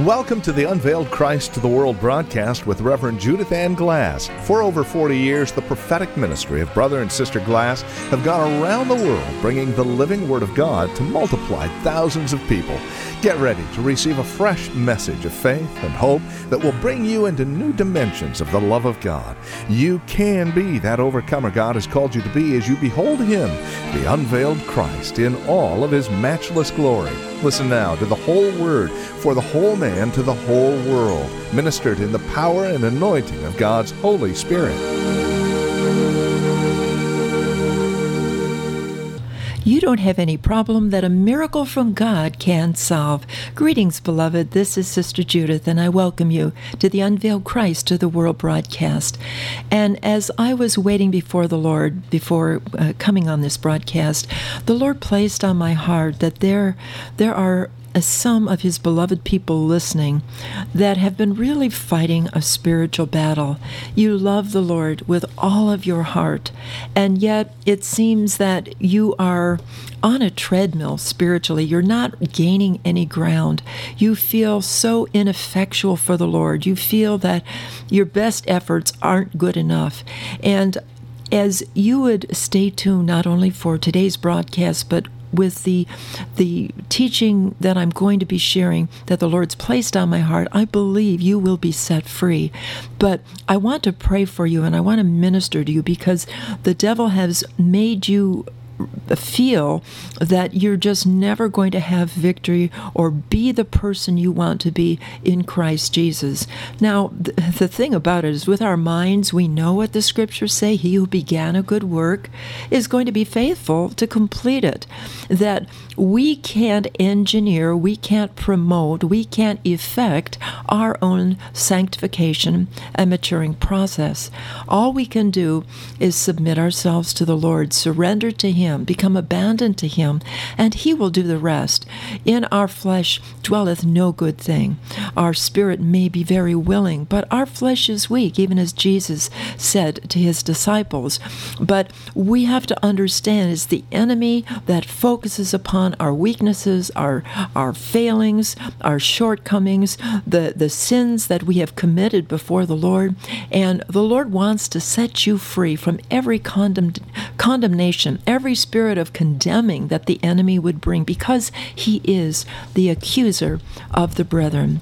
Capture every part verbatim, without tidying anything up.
Welcome to the Unveiled Christ to the World broadcast with Reverend Judith Ann Glass. For over forty years, the prophetic ministry of Brother and Sister Glass have gone around the world bringing the living Word of God to multiply thousands of people. Get ready to receive a fresh message of faith and hope that will bring you into new dimensions of the love of God. You can be that overcomer God has called you to be as you behold Him, the unveiled Christ, in all of His matchless glory. Listen now to the whole Word for the whole man to the whole world, ministered in the power and anointing of God's Holy Spirit. You don't have any problem that a miracle from God can solve. Greetings, beloved. This is Sister Judith, and I welcome you to the Unveiled Christ to the World broadcast. And as I was waiting before the Lord, before uh, coming on this broadcast, the Lord placed on my heart that there, there are some of His beloved people listening that have been really fighting a spiritual battle. You love the Lord with all of your heart, and yet it seems that you are on a treadmill spiritually. You're not gaining any ground. You feel so ineffectual for the Lord. You feel that your best efforts aren't good enough. And as you would stay tuned not only for today's broadcast, but with the the teaching that I'm going to be sharing that the Lord's placed on my heart, I believe you will be set free. But I want to pray for you, and I want to minister to you, because the devil has made you feel that you're just never going to have victory or be the person you want to be in Christ Jesus. Now, th- the thing about it is, with our minds, we know what the scriptures say. He who began a good work is going to be faithful to complete it. That we can't engineer, we can't promote, we can't effect our own sanctification and maturing process. All we can do is submit ourselves to the Lord, surrender to Him, become abandoned to Him, and He will do the rest. In our flesh dwelleth no good thing. Our spirit may be very willing, but our flesh is weak, even as Jesus said to His disciples. But we have to understand it's the enemy that focuses upon our weaknesses, our our failings, our shortcomings, the, the sins that we have committed before the Lord. And the Lord wants to set you free from every condemn, condemnation, every spirit of condemning that the enemy would bring, because he is the accuser of the brethren.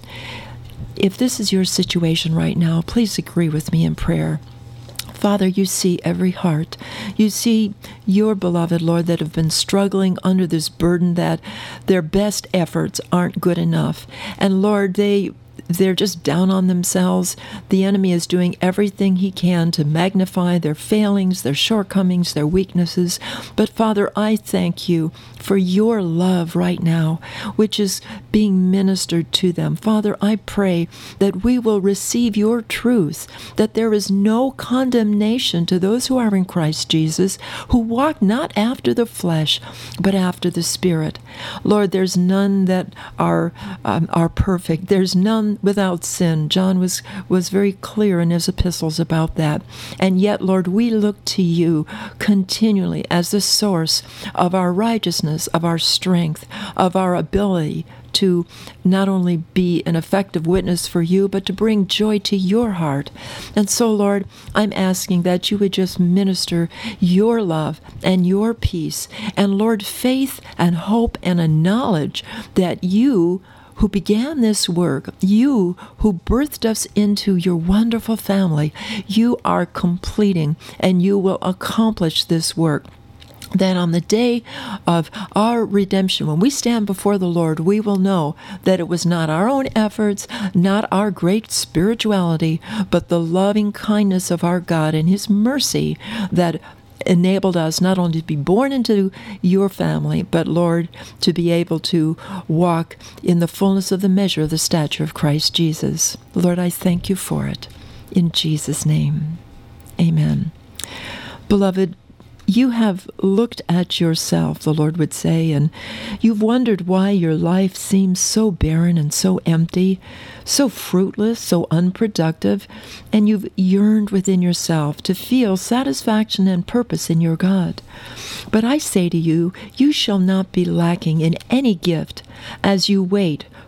If this is your situation right now, please agree with me in prayer. Father, you see every heart. You see your beloved, Lord, that have been struggling under this burden that their best efforts aren't good enough. And Lord, they they're just down on themselves. The enemy is doing everything he can to magnify their failings, their shortcomings, their weaknesses. But Father, I thank you for your love right now, which is being ministered to them. Father, I pray that we will receive your truth, that there is no condemnation to those who are in Christ Jesus, who walk not after the flesh, but after the Spirit. Lord, there's none that are um, are perfect. There's none without sin. John was, was very clear in his epistles about that. And yet, Lord, we look to you continually as the source of our righteousness, of our strength, of our ability to not only be an effective witness for you, but to bring joy to your heart. And so, Lord, I'm asking that you would just minister your love and your peace, and Lord, faith and hope and a knowledge that you who began this work, you who birthed us into your wonderful family, you are completing and you will accomplish this work. That on the day of our redemption, when we stand before the Lord, we will know that it was not our own efforts, not our great spirituality, but the loving kindness of our God and His mercy that enabled us not only to be born into your family, but, Lord, to be able to walk in the fullness of the measure of the stature of Christ Jesus. Lord, I thank you for it. In Jesus' name, amen. Beloved, you have looked at yourself, the Lord would say, and you've wondered why your life seems so barren and so empty, so fruitless, so unproductive, and you've yearned within yourself to feel satisfaction and purpose in your God. But I say to you, you shall not be lacking in any gift as you wait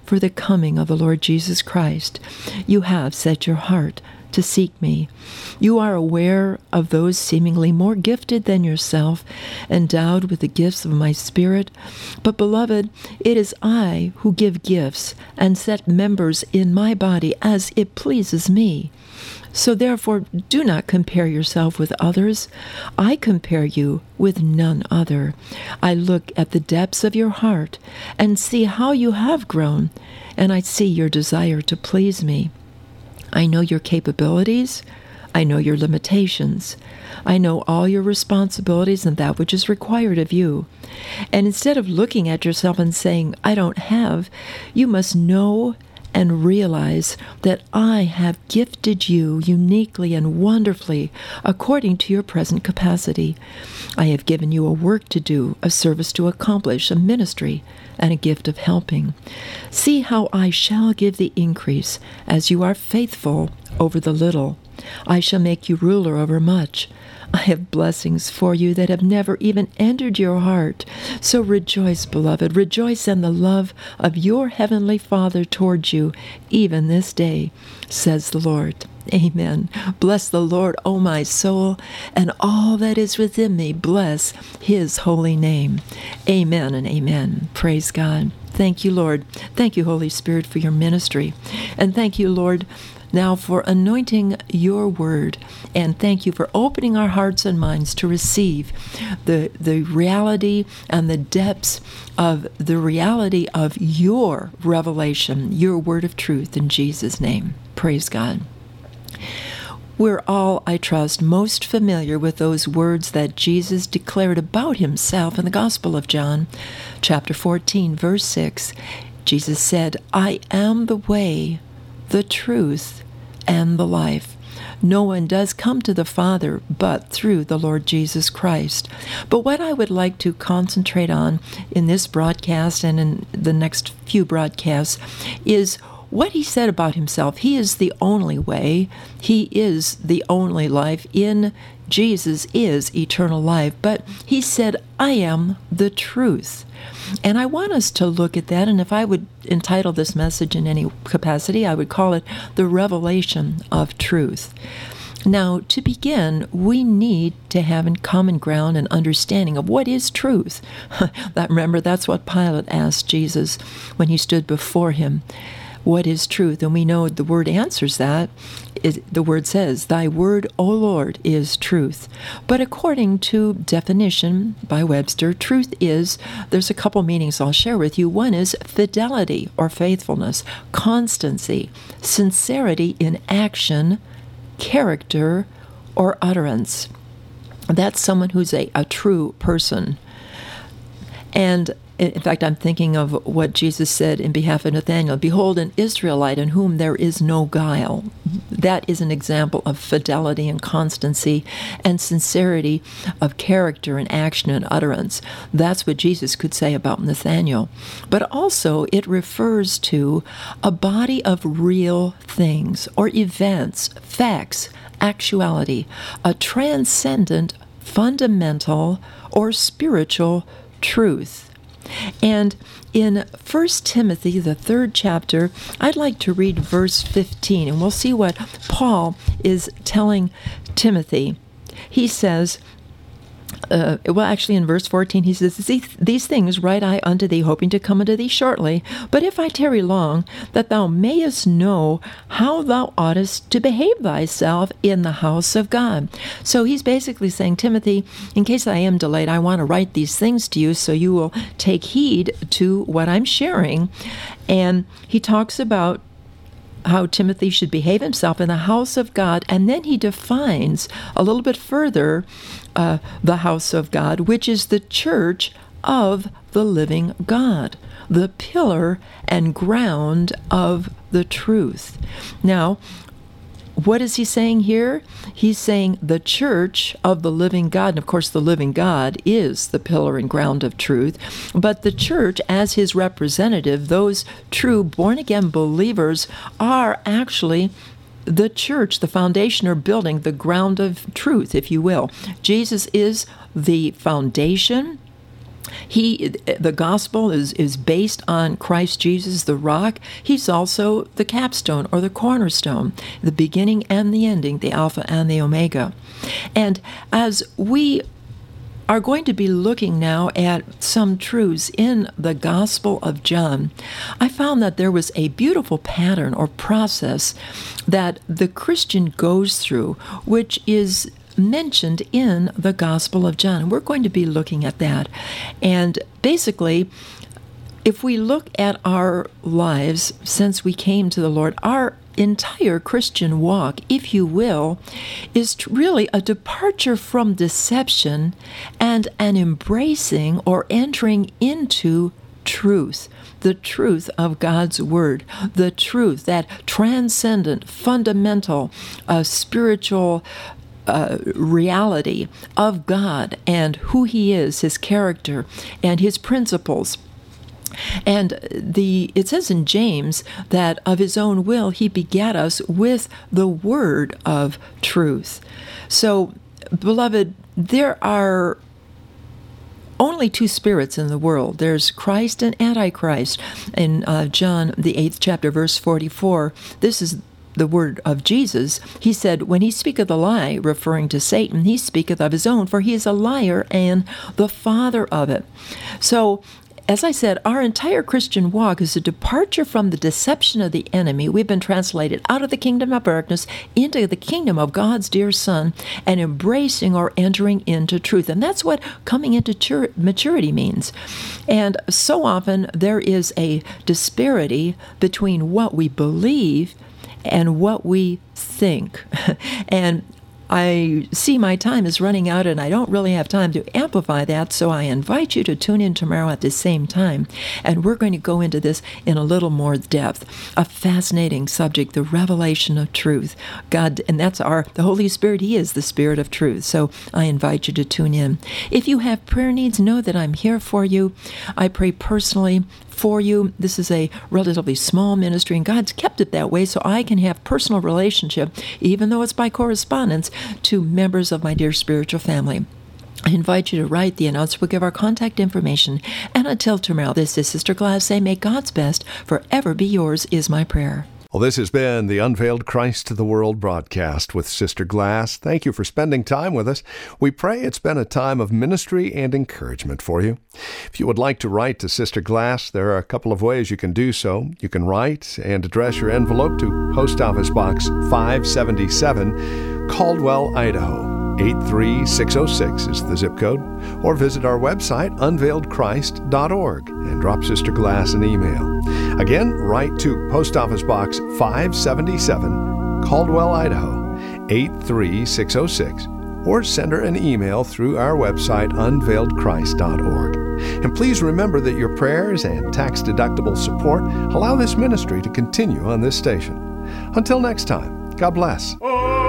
for the coming of the Lord Jesus Christ. You have set your heart to seek me. You are aware of those seemingly more gifted than yourself, endowed with the gifts of my Spirit. But, beloved, it is I who give gifts and set members in my body as it pleases me. So therefore, do not compare yourself with others. I compare you with none other. I look at the depths of your heart and see how you have grown, and I see your desire to please me. I know your capabilities. I know your limitations. I know all your responsibilities and that which is required of you. And instead of looking at yourself and saying, I don't have, you must know and realize that I have gifted you uniquely and wonderfully according to your present capacity. I have given you a work to do, a service to accomplish, a ministry, and a gift of helping. See how I shall give the increase as you are faithful over the little. I shall make you ruler over much. I have blessings for you that have never even entered your heart. So rejoice, beloved. Rejoice in the love of your heavenly Father towards you, even this day, says the Lord. Amen. Bless the Lord, O my soul, and all that is within me. Bless his holy name. Amen and amen. Praise God. Thank you, Lord. Thank you, Holy Spirit, for your ministry. And thank you, Lord, now for anointing your word. And thank you for opening our hearts and minds to receive the, the reality and the depths of the reality of your revelation, your word of truth in Jesus' name. Praise God. We're all, I trust, most familiar with those words that Jesus declared about himself in the Gospel of John, chapter fourteen, verse six. Jesus said, I am the way, the truth, and the life. No one does come to the Father but through the Lord Jesus Christ. But what I would like to concentrate on in this broadcast and in the next few broadcasts is what he said about himself. He is the only way. He is the only life. In Jesus is eternal life. But he said, I am the truth. And I want us to look at that, and if I would entitle this message in any capacity, I would call it The Revelation of Truth. Now, to begin, we need to have in common ground an understanding of what is truth. That, remember, that's what Pilate asked Jesus when he stood before him. What is truth? And we know the word answers that. It, the word says, Thy word, O Lord, is truth. But according to definition by Webster, truth is, there's a couple meanings I'll share with you. One is fidelity or faithfulness, constancy, sincerity in action, character, or utterance. That's someone who's a, a true person. And in fact, I'm thinking of what Jesus said in behalf of Nathanael. Behold, an Israelite in whom there is no guile. That is an example of fidelity and constancy and sincerity of character and action and utterance. That's what Jesus could say about Nathanael. But also, it refers to a body of real things or events, facts, actuality, a transcendent, fundamental, or spiritual truth. And in First Timothy, the third chapter, I'd like to read verse fifteen, and we'll see what Paul is telling Timothy. He says, uh, well, actually in verse fourteen, he says, These things write I unto thee, hoping to come unto thee shortly. But if I tarry long, that thou mayest know how thou oughtest to behave thyself in the house of God. So he's basically saying, Timothy, in case I am delayed, I want to write these things to you so you will take heed to what I'm sharing. And he talks about how Timothy should behave himself in the house of God, and then he defines a little bit further uh, the house of God, which is the church of the living God, the pillar and ground of the truth. Now, what is he saying here? He's saying the church of the living God. And of course, the living God is the pillar and ground of truth. But the church, as his representative, those true born-again believers, are actually the church, the foundation or building, the ground of truth, if you will. Jesus is the foundation. He, the gospel is, is based on Christ Jesus, the rock. He's also the capstone or the cornerstone, the beginning and the ending, the Alpha and the Omega. And as we are going to be looking now at some truths in the Gospel of John, I found that there was a beautiful pattern or process that the Christian goes through, which is mentioned in the Gospel of John. We're going to be looking at that. And basically, if we look at our lives since we came to the Lord, our entire Christian walk, if you will, is really a departure from deception and an embracing or entering into truth, the truth of God's Word, the truth, that transcendent, fundamental, uh, spiritual Uh, reality of God and who He is, His character, and His principles. And the it says in James that of His own will He begat us with the word of truth. So, beloved, there are only two spirits in the world. There's Christ and Antichrist. In uh, John, the eighth chapter, verse forty-four, this is the word of Jesus. He said, when he speaketh a lie, referring to Satan, he speaketh of his own, for he is a liar and the father of it. So, as I said, our entire Christian walk is a departure from the deception of the enemy. We've been translated out of the kingdom of darkness into the kingdom of God's dear Son, and embracing or entering into truth. And that's what coming into maturity means. And so often there is a disparity between what we believe and what we think. And I see my time is running out, and I don't really have time to amplify that, so I invite you to tune in tomorrow at the same time, and we're going to go into this in a little more depth. A fascinating subject, the revelation of truth. God, and that's our, the Holy Spirit, He is the Spirit of truth, so I invite you to tune in. If you have prayer needs, know that I'm here for you. I pray personally for you. This is a relatively small ministry, and God's kept it that way so I can have personal relationship, even though it's by correspondence, to members of my dear spiritual family. I invite you to write. The announcer will give our contact information. And until tomorrow, this is Sister Glass saying, may God's best forever be yours is my prayer. Well, this has been the Unveiled Christ to the World broadcast with Sister Glass. Thank you for spending time with us. We pray it's been a time of ministry and encouragement for you. If you would like to write to Sister Glass, there are a couple of ways you can do so. You can write and address your envelope to Post Office Box five seventy-seven, Caldwell, Idaho. eight three six oh six is the zip code, or visit our website, unveiled christ dot org, and drop Sister Glass an email. Again, write to Post Office Box five seventy-seven, Caldwell, Idaho, eight three six oh six, or send her an email through our website, unveiled christ dot org. And please remember that your prayers and tax-deductible support allow this ministry to continue on this station. Until next time, God bless.